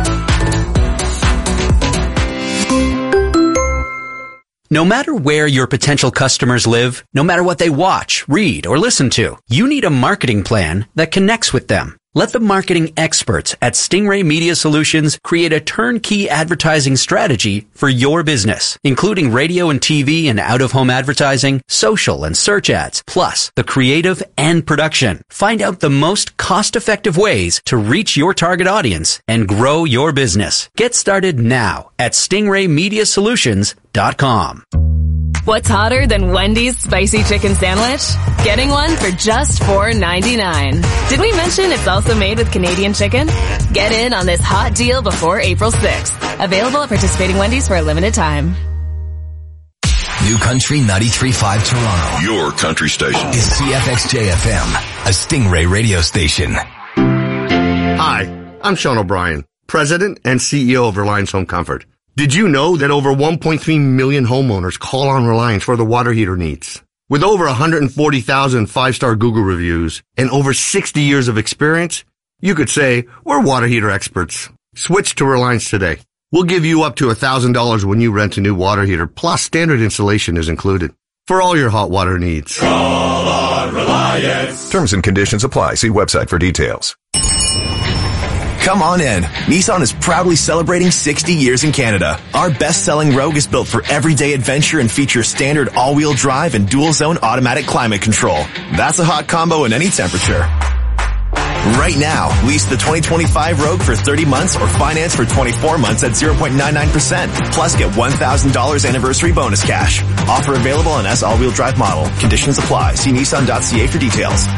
No matter where your potential customers live, no matter what they watch, read, or listen to, you need a marketing plan that connects with them. Let the marketing experts at Stingray Media Solutions create a turnkey advertising strategy for your business, including radio and TV and out-of-home advertising, social and search ads, plus the creative and production. Find out the most cost-effective ways to reach your target audience and grow your business. Get started now at StingrayMediaSolutions.com. What's hotter than Wendy's spicy chicken sandwich? Getting one for just $4.99. Did we mention it's also made with Canadian chicken? Get in on this hot deal before April 6th. Available at participating Wendy's for a limited time. New Country 93.5 Toronto. Your country station. Is CFXJ-FM, a Stingray radio station. Hi, I'm Sean O'Brien, President and CEO of Reliance Home Comfort. Did you know that over 1.3 million homeowners call on Reliance for their water heater needs? With over 140,000 five-star Google reviews and over 60 years of experience, you could say we're water heater experts. Switch to Reliance today. We'll give you up to $1,000 when you rent a new water heater, plus standard installation is included. For all your hot water needs. Call on Reliance. Terms and conditions apply. See website for details. Come on in. Nissan is proudly celebrating 60 years in Canada. Our best-selling Rogue is built for everyday adventure and features standard all-wheel drive and dual-zone automatic climate control. That's a hot combo in any temperature. Right now, lease the 2025 Rogue for 30 months or finance for 24 months at 0.99%. Plus get $1,000 anniversary bonus cash. Offer available on S all-wheel drive model. Conditions apply. See Nissan.ca for details.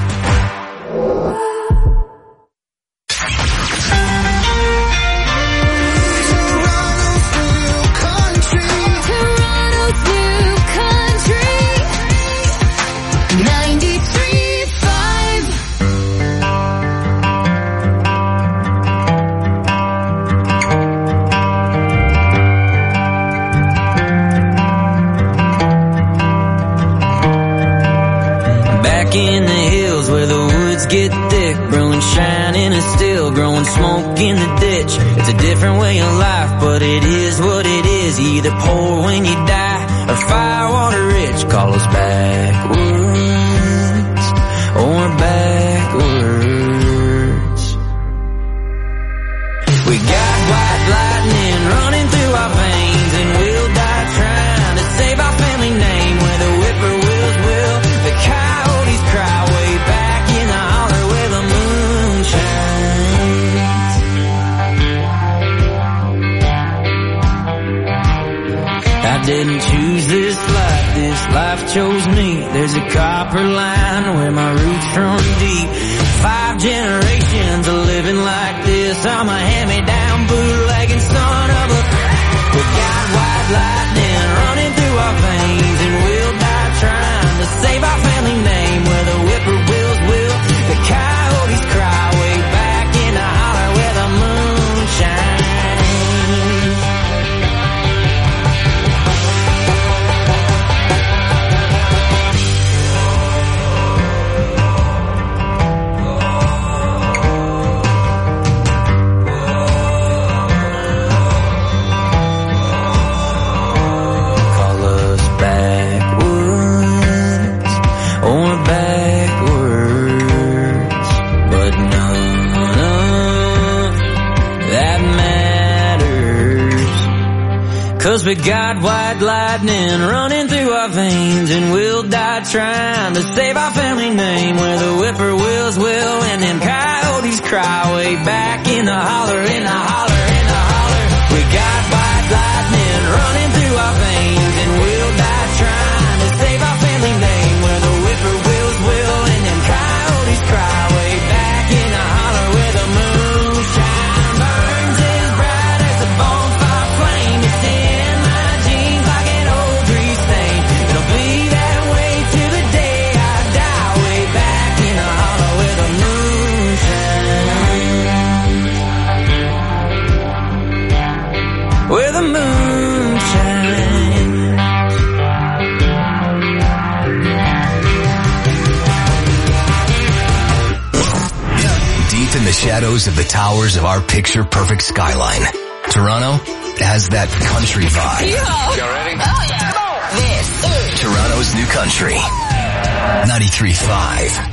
In the hills where the woods get thick, brewing shining and still growing smoke in the ditch. It's a different way of life, but it is what it is. You either poor when you die or firewater rich. Call us backwards or backwards. We got white lightning running through our veins, and we'll die trying to save our family name. Where the whippoorwills will, the coyotes cry way back in the holler where the moon shines. I didn't choose this life chose me. There's a copper line where my roots run deep. 5 generations of living like this. I'm a hand-me-down bootlegging son of a... We got white lightning running through our veins, and we'll die trying to save our family name. Where the whippoorwills will, the coyotes cry way back in the holler where the moon shines. Cause we got white lightning running through our veins, and we'll die trying to save our family name. Where the whippoorwills will, and them coyotes cry way back in the holler, in the holler, in the holler. We got white lightning running through our veins, and we'll die trying to save our family name. Where the whippoorwills will, and them coyotes cry way back in the holler where the moonshine burns as bright as a bonfire flame. It's in my jeans like an old tree stain. It'll be that way to the day I die, way back in the holler where the moonshine, where the moonshine. Deep in the shadows of the towers of our picture-perfect skyline, Toronto has that country vibe. Y'all ready? Oh yeah. This is Toronto's new country. 93.5.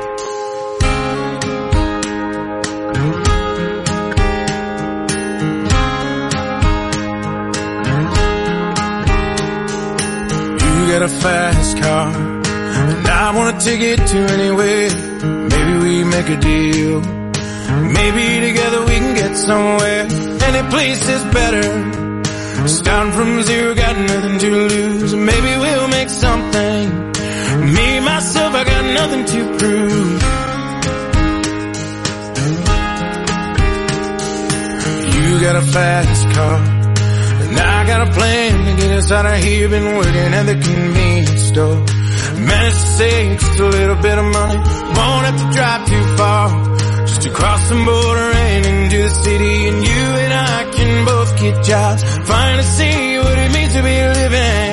You got a fast car, and I want to take it to anywhere. Maybe we make a deal. Maybe together we can get somewhere. Any place is better. Starting from zero, got nothing to lose. Maybe we'll make something. Me, myself, I got nothing to prove. You got a fast car, and I got a plan to get us out of here. Been working at the convenience store. Managed to save just a little bit of money. Won't have to drive too far, just to cross the border and into the city. And you and I can both get jobs, finally see what it means to be living.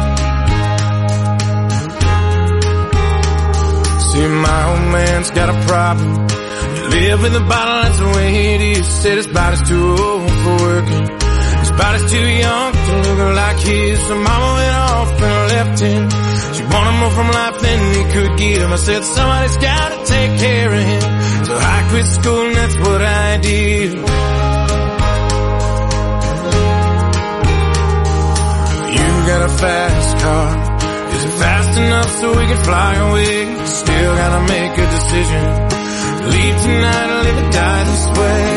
See, my old man's got a problem. You live in the bottle, that's the way it is. Said his body's too old for working, his body's too young to look like his. So mama went off and left him. She wanted more from life than he could give. I said somebody's gotta take care of him. So I quit school and that's what I did. You got a fast car. Is it fast enough so we can fly away? Still gotta make a decision. Leave tonight or live or die this way.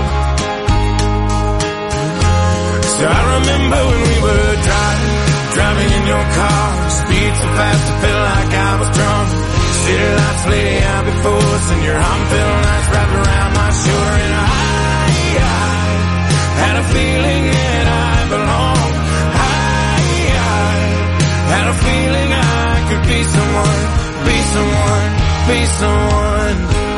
So I remember when we were driving in your car. Speed so fast I felt like I was drunk. City lights lay out before us and your arm felt nice wrapped around my shoulder. And I had a feeling that I belonged. I had a feeling I could be someone, be someone, be someone.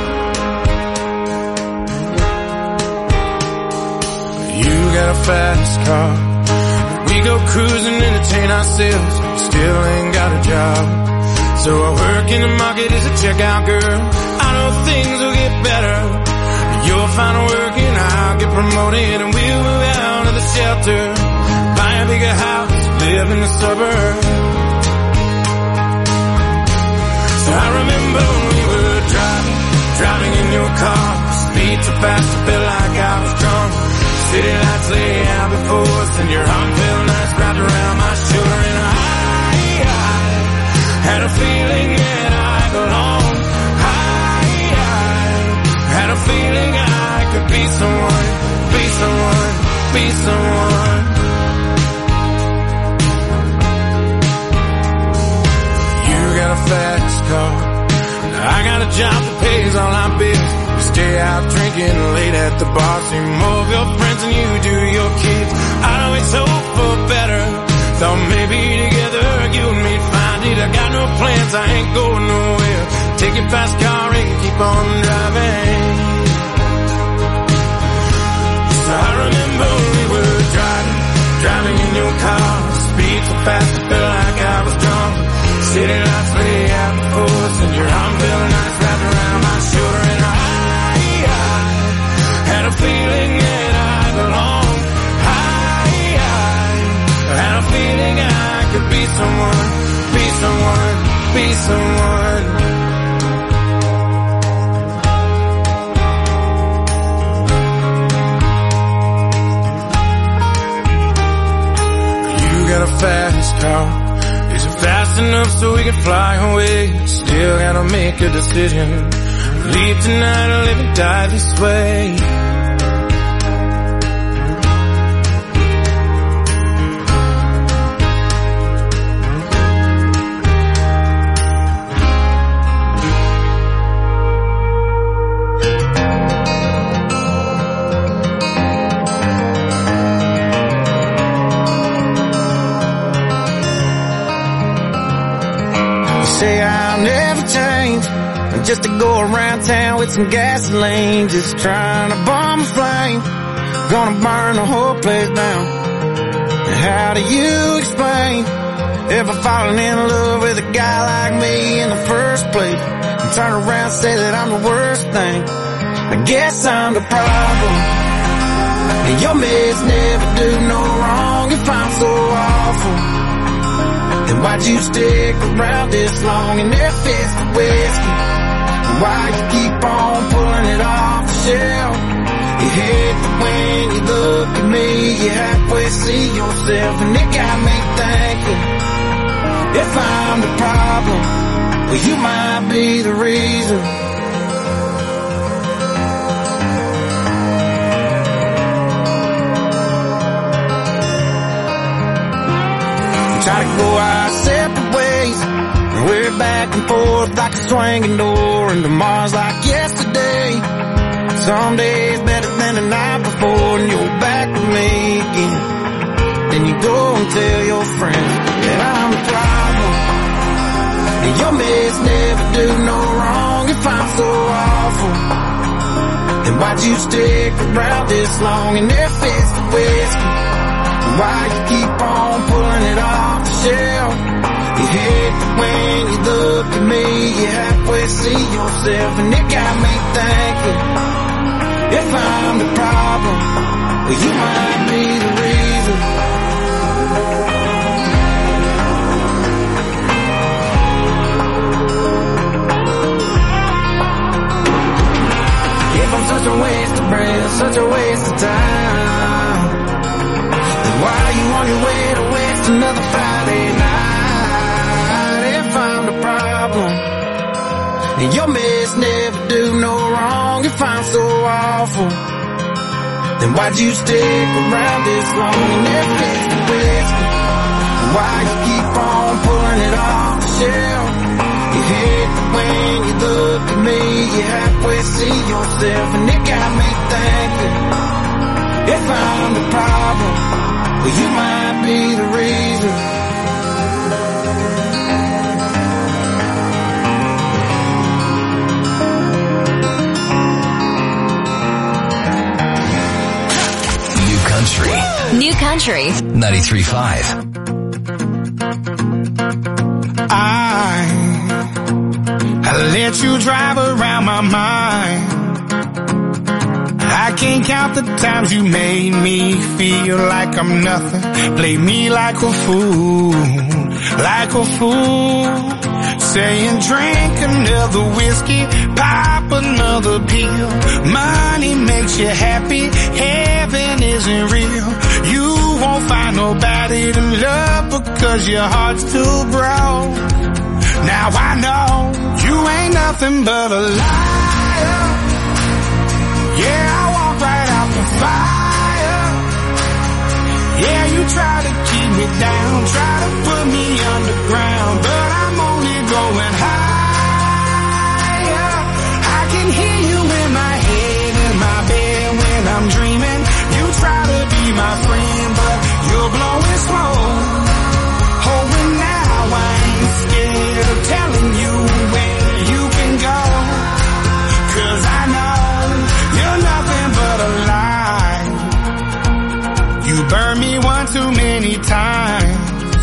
You got a fast car. We go cruising, entertain ourselves. Still ain't got a job. So I work in the market as a checkout girl. I know things will get better. You'll find work and I'll get promoted, and we'll move out of the shelter, buy a bigger house, live in the suburbs. So I remember when we were driving in your car. Speed so fast I felt like I was drunk. City lights lay out before us and your arm felt nice wrapped around my shoulder. And I had a feeling that I belonged. I had a feeling I could be someone, be someone, be someone. You got a fast car. I got a job that pays all our bills. We stay out drinking late at the bar. See more of your friends than you do your kids. I'd always hope for better. Thought maybe together you and me'd find it. I got no plans, I ain't going nowhere. Take your fast car and keep on driving. So I remember we were driving in your car. Speed so fast I felt like I was drunk. City lights lay out before us and your arm felt nice wrapped around my shoulder. And I had a feeling that I belonged. I had a feeling I could be someone, be someone, be someone. You got a fast car. Is it fast enough so we can fly away? Still gotta make a decision. Leave tonight or live and die this way. Say I'll never change, just to go around town with some gasoline, just trying to bomb a flame, gonna burn the whole place down. And how do you explain ever falling in love with a guy like me in the first place, and turn around and say that I'm the worst thing? I guess I'm the problem, and your meds never do no wrong if I'm so awful. Then why'd you stick around this long in their fist of whiskey? Why you keep on pulling it off the shelf? You hate that when you look at me, you halfway see yourself, and it got me thinking, if I'm the problem, well you might be the reason. Try to go our separate ways, and we're back and forth like a swinging door, and tomorrow's like yesterday. Some days better than the night before, and you're back with me again. Then you go and tell your friends that I'm the problem, and your meds never do no wrong if I'm so awful. Then why'd you stick around this long in their fist of whiskey? Why you keep on pulling it off the shelf? You hate that when you look at me, you halfway see yourself, and it got me thinking, if I'm the problem, well you might be the reason. Just another Friday night. If I'm the problem, and your mess never do no wrong, if I'm so awful, then why'd you stick around this long and never fix the whiskey? Why you keep on pulling it off the shelf? You hate it when you look at me, you halfway see yourself, and it got me thinking, if I'm the problem, well, you might be the reason. New Country 93.5. I let you drive around my mind. I can't count the times you made me feel like I'm nothing. Play me like a fool, like a fool. Saying drink another whiskey, pop another pill. Money makes you happy, heaven isn't real. You won't find nobody to love because your heart's too broke. Now I know you ain't nothing but a liar. Yeah, I walk right out the fire. Yeah, you try to keep me down, try to put me underground, but I'm only going higher. I can hear you in my head, in my bed when I'm dreaming. You try to be my friend, but you're blowing smoke. Oh, and now I ain't scared of telling you where you can go, 'cause I know you're nothing but a lie. You burned me one too many times,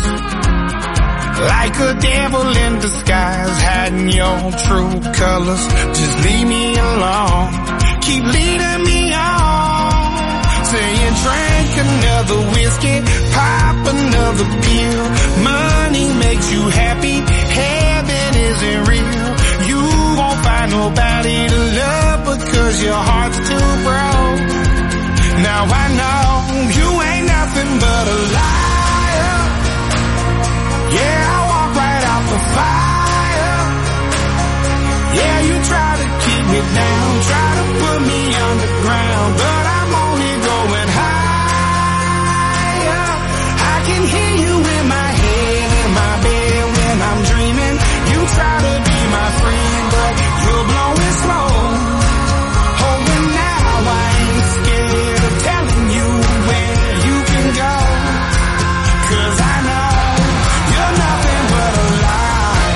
like a devil in disguise, hiding your true colors. Just leave me alone, keep leading me on. Saying drink another whiskey, pop another pill. Money makes you happy, heaven isn't real. You won't find nobody to love because your heart's too broke. Now I know you ain't nothing but a liar. Yeah, I walk right out the fire. Yeah, you try to keep me down, try to put me underground, but I'm only going higher. I can hear you in my head, in my bed when I'm dreaming. You try to be my friend, but you're blowing smoke. Oh, and now I ain't scared of telling you where you can go, 'cause I know you're nothing but a lie.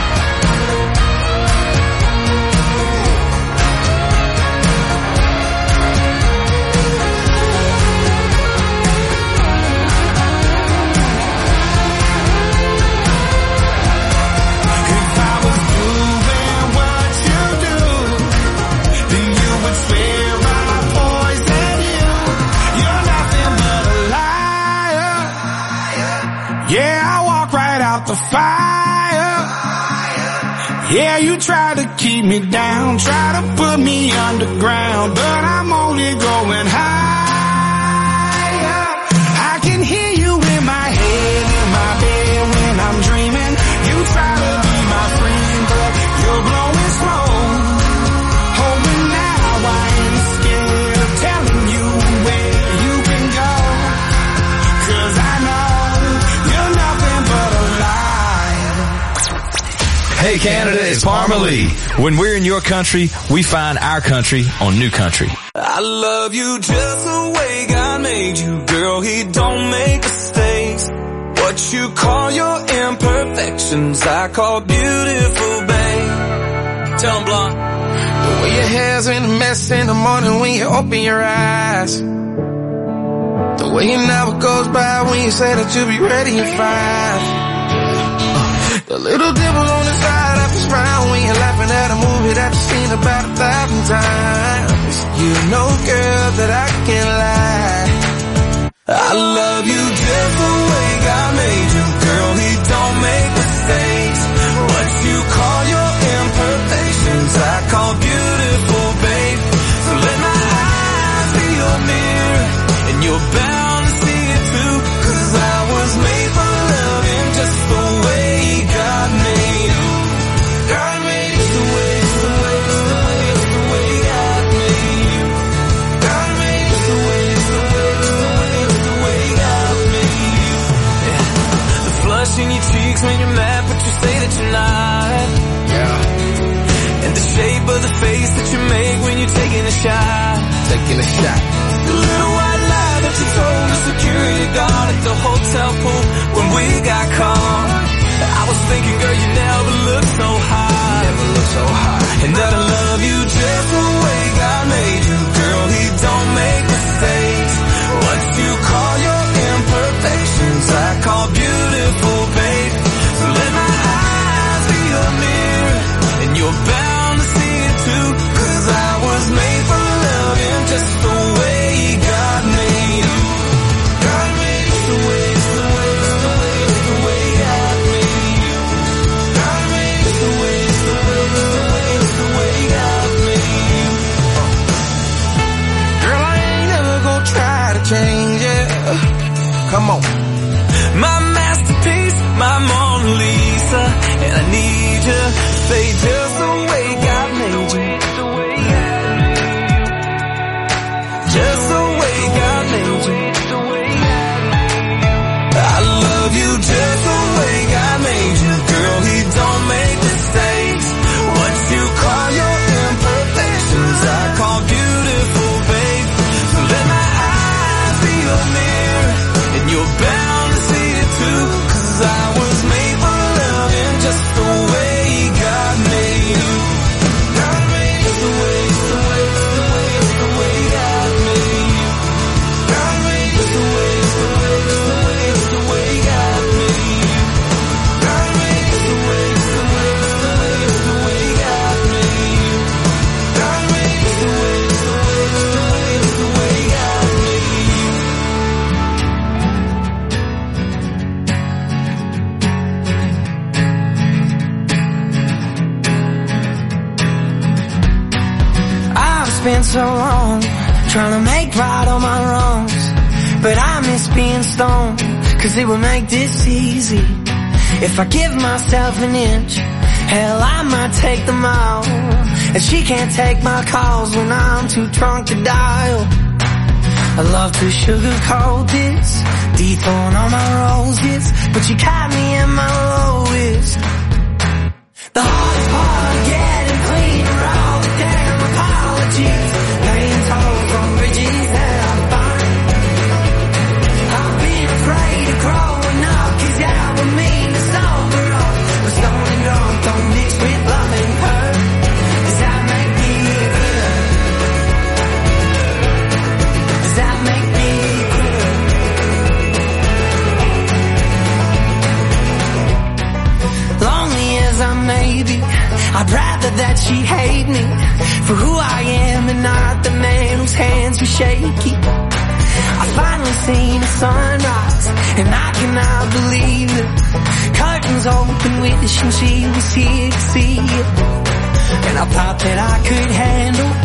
If I was doing what you do, then you would swear I poisoned you. You're nothing but a liar. Yeah, I walk right out the fire. Yeah, you try to keep me down, try to put me underground, but I'm only going higher. I can hear you in my head, in my bed when I'm dreaming. You try to be my friend, but you're blowing smoke. Oh, and now I ain't scared of telling you where you can go, 'cause I know you're nothing but a lie. Hey Canada, it's Parma Lee. When we're in your country, we find our country on New Country. I love you just the way God made you, girl, he don't make mistakes. What you call your imperfections, I call beautiful, babe. Tell 'em, Blonde. The way your hair's in a mess in the morning when you open your eyes. The way your never goes by when you say that you'll be ready in 5. The little dimple on the side of your smile when you're laughing at a movie that you've seen about 1,000 times. You know, girl, that I can't lie. I love you just the way God made you, girl, he don't make mistakes. What you call your imperfections, I call beautiful, babe. So let my eyes be your mirror, and you're bound to see it too, 'cause I was made for the shot. The little white lie that you told the security guard at the hotel pool when we got caught. I was thinking, girl, you never looked so hot. Never looked so hot. And that I love you just the way God made you. Girl, he don't make mistakes. What you call your imperfections, I call beautiful, babe. So let my eyes be a mirror, and you're bound to see it too. 'Cause I was made for loving just the way God made you. God made you the way, the way, the way, the way God made you. God made you the way, the way, the way, the way God made you. Girl, I ain't never gonna try to change it. Come on. My masterpiece, my Mona Lisa, and I need you, say just the way God made you. Just the way God made you. I love you just the way God made you. Girl, he don't make mistakes. What you call your imperfections, I call beautiful, babe. So let my eyes be a mirror, and you're bound to see it too. 'Cause I was made for loving just the way God made you. God made you the way, the way, the way, the way God made you. God made you the way, the way, the way, the way God made you. God made you the way, the way, the way, the way God made you. God made you the way, the way, the way, the way God made you. I've spent so long trying to make right all my wrongs, but I miss being stoned, 'cause it would make this easy. If I give myself an inch, hell, I might take the mile. And she can't take my calls when I'm too drunk to dial. I love to sugarcoat this, dethorn all my roses, but you caught me in my lowest. The hardest part, getting clean for all the damn apologies. Laying tall from bridges that I find. I've been afraid of growing up, 'cause that would mean to sober up. But stone and drunk don't mix with love and hurt. Does that make me good? Does that make me good? Lonely as I may be, I'd rather that she hate me for who I am and not the man whose hands were shaky. I finally seen the sunrise, and I cannot believe it. Curtains open, wishing she was here to see it. And I thought that I could handle